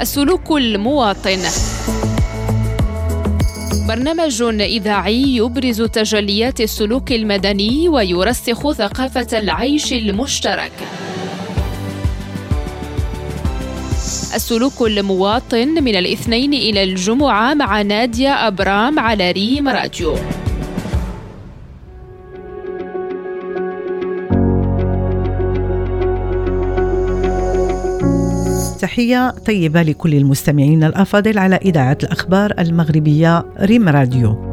السلوك المواطن، برنامج إذاعي يبرز تجليات السلوك المدني ويرسخ ثقافة العيش المشترك. السلوك المواطن من الاثنين إلى الجمعة مع نادية أبرام على ريم راديو. تحية طيبة لكل المستمعين الأفاضل على إذاعة الأخبار المغربية ريم راديو.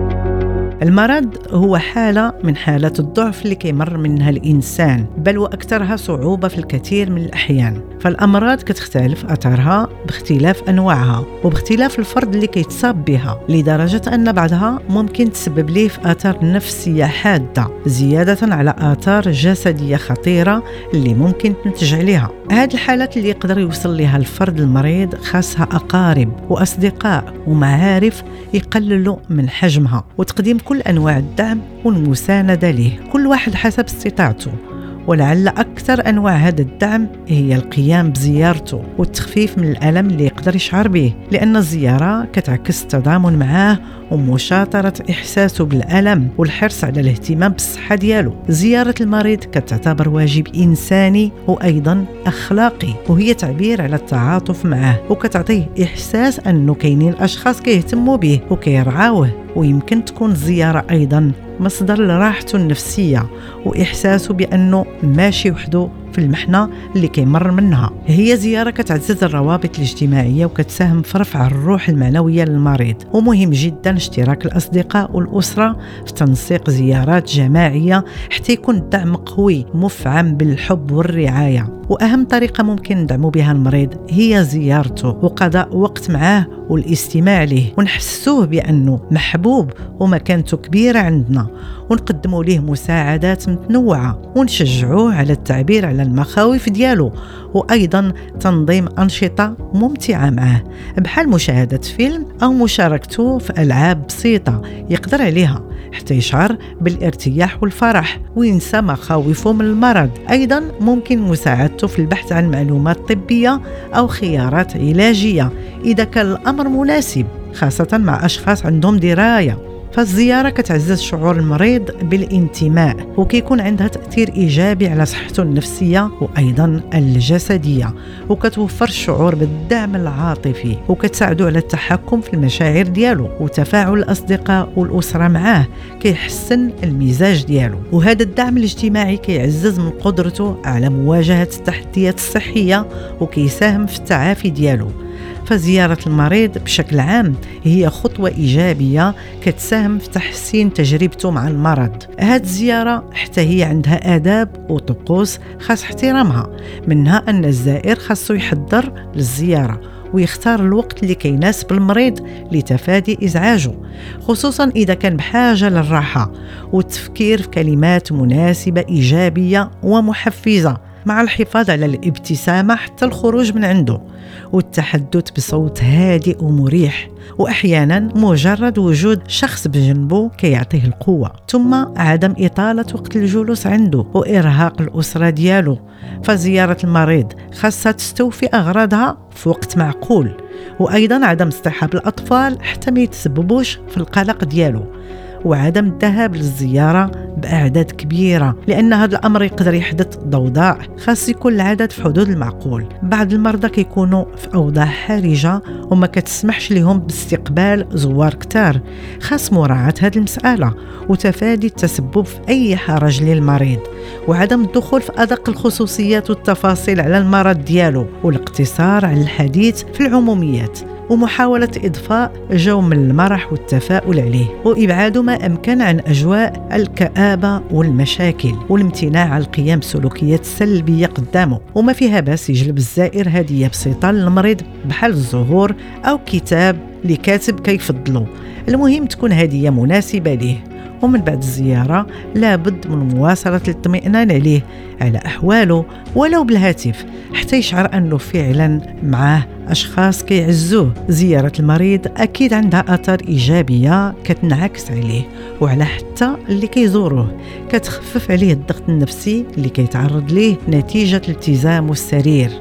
المرض هو حالة من حالات الضعف اللي كيمر منها الإنسان، بل وأكثرها صعوبة في الكثير من الأحيان. فالأمراض كتختلف أثرها باختلاف أنواعها وباختلاف الفرد اللي كيتصاب بها، لدرجة أن بعضها ممكن تسبب ليه في آثار نفسية حادة، زيادة على آثار جسدية خطيرة اللي ممكن تنتج عليها. هذه الحالات اللي يقدر يوصل لها الفرد المريض خاصها أقارب وأصدقاء ومعارف يقللوا من حجمها وتقديم كل أنواع الدعم والمساندة له، كل واحد حسب استطاعته. ولعل أكثر أنواع هذا الدعم هي القيام بزيارته والتخفيف من الألم اللي يقدر يشعر به، لأن الزيارة كتعكس التضامن معاه ومشاطرة إحساسه بالألم والحرص على الاهتمام بالصحة ديالو. زيارة المريض كتعتبر واجب إنساني وأيضا أخلاقي، وهي تعبير على التعاطف معه وكتعطيه إحساس أنه كاينين أشخاص كيهتموا به وكيرعاوه. ويمكن تكون الزيارة أيضا مصدر لراحته النفسية وإحساسه بأنه ماشي وحده في المحنة اللي كيمر منها. هي زيارة كتعزز الروابط الاجتماعية وكتساهم في رفع الروح المعنوية للمريض، ومهم جدا اشتراك الأصدقاء والأسرة في تنسيق زيارات جماعية حتى يكون الدعم قوي مفعم بالحب والرعاية. وأهم طريقة ممكن ندعموا بها المريض هي زيارته وقضاء وقت معاه والاستماع له، ونحسوه بأنه محبوب ومكانته كبيرة عندنا، ونقدموا له مساعدات متنوعة ونشجعوه على التعبير على المخاوف ديالو، وأيضا تنظيم أنشطة ممتعة معه بحال مشاهدة فيلم أو مشاركته في ألعاب بسيطة يقدر عليها حتى يشعر بالارتياح والفرح وينسى مخاوفه من المرض. أيضا ممكن مساعدته في البحث عن معلومات طبية أو خيارات علاجية إذا كان الأمر مناسب، خاصة مع أشخاص عندهم دراية. فالزيارة كتعزز شعور المريض بالانتماء وكيكون عندها تأثير إيجابي على صحته النفسية وأيضا الجسدية، وكتوفر الشعور بالدعم العاطفي وكتساعده على التحكم في المشاعر ديالو. وتفاعل الأصدقاء والأسرة معاه كيحسن المزاج ديالو، وهذا الدعم الاجتماعي كيعزز من قدرته على مواجهة التحديات الصحية وكيساهم في التعافي ديالو. فزيارة المريض بشكل عام هي خطوة إيجابية كتساهم في تحسين تجربته مع المرض. هذه الزيارة حتى هي عندها آداب وطقوس خاص احترامها، منها أن الزائر خاصه يحضر للزيارة ويختار الوقت اللي كيناسب المريض لتفادي إزعاجه، خصوصا إذا كان بحاجة للراحة، والتفكير في كلمات مناسبة إيجابية ومحفزة مع الحفاظ على الابتسامة حتى الخروج من عنده، والتحدث بصوت هادئ ومريح، وأحيانا مجرد وجود شخص بجنبه كيعطيه القوة. ثم عدم إطالة وقت الجلوس عنده وإرهاق الأسرة ديالو. فزيارة المريض خاصة تستوفي أغراضها في وقت معقول، وأيضا عدم اصطحاب الأطفال حتى ما يتسببوش في القلق ديالو، وعدم الذهاب للزيارة بأعداد كبيرة، لأن هذا الأمر يقدر يحدث ضوضاء. خاص يكون العدد في حدود المعقول. بعض المرضى كيكونوا في أوضاع حرجة وما كتسمحش لهم باستقبال زوار كتار. خاص مراعاة هذه المسألة وتفادي التسبب في أي حرج للمريض، وعدم الدخول في أدق الخصوصيات والتفاصيل على المرض ديالو، والاقتصار على الحديث في العموميات، ومحاولة إضفاء جو من المرح والتفاؤل عليه، وإبعاده ما أمكن عن أجواء الكآبة والمشاكل، والامتناع عن القيام بسلوكيات سلبية قدامه. وما فيها باس يجلب الزائر هدية بسيطة للمريض بحال الزهور أو كتاب لكاتب كيفضله، المهم تكون هدية مناسبة ليه. ومن بعد الزيارة لابد من مواصلة الاطمئنان عليه على أحواله ولو بالهاتف حتى يشعر أنه فعلا معاه أشخاص كيعزوه. زيارة المريض أكيد عندها آثار إيجابية كتنعكس عليه وعلى حتى اللي كيزوروه، كتخفف عليه الضغط النفسي اللي كيتعرض ليه نتيجة الالتزام والسرير،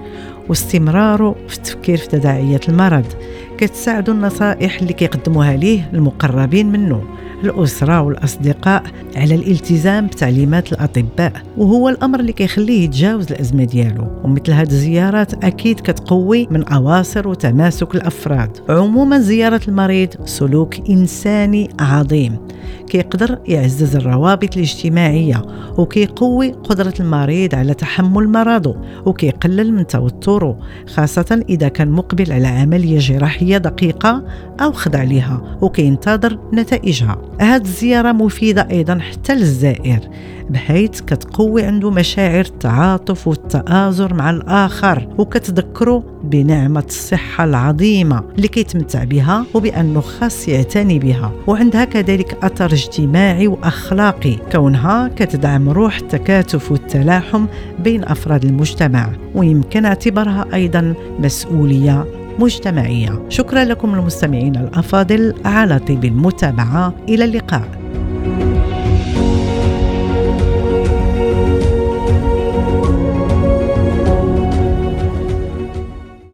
واستمراره في التفكير في تداعيات المرض. كتساعدوا النصائح اللي كيقدموها ليه المقربين منه، الأسرة والأصدقاء، على الالتزام بتعليمات الأطباء، وهو الأمر اللي كيخليه يتجاوز الأزمة ديالو. ومثل هذه الزيارات أكيد كتقوي من أواصر وتماسك الأفراد. عموما زيارة المريض سلوك إنساني عظيم كيقدر يعزز الروابط الاجتماعية، وكيقوي قدرة المريض على تحمل مرضه، وكيقلل من توتره، خاصة إذا كان مقبل على عملية جراحية دقيقة أو خضع لها وكينتظر نتائجها. هذه الزيارة مفيدة أيضا حتى للزائر، بحيث كتقوي عنده مشاعر التعاطف والتآزر مع الآخر، وكتذكره بنعمة الصحة العظيمة اللي كيتمتع بها، وبأنه خاص يعتني بها. وعندها كذلك أثر اجتماعي وأخلاقي، كونها كتدعم روح التكاتف والتلاحم بين أفراد المجتمع، ويمكن اعتبارها أيضا مسؤولية مجتمعية. شكرا لكم المستمعين الأفاضل على طيب المتابعة. إلى اللقاء.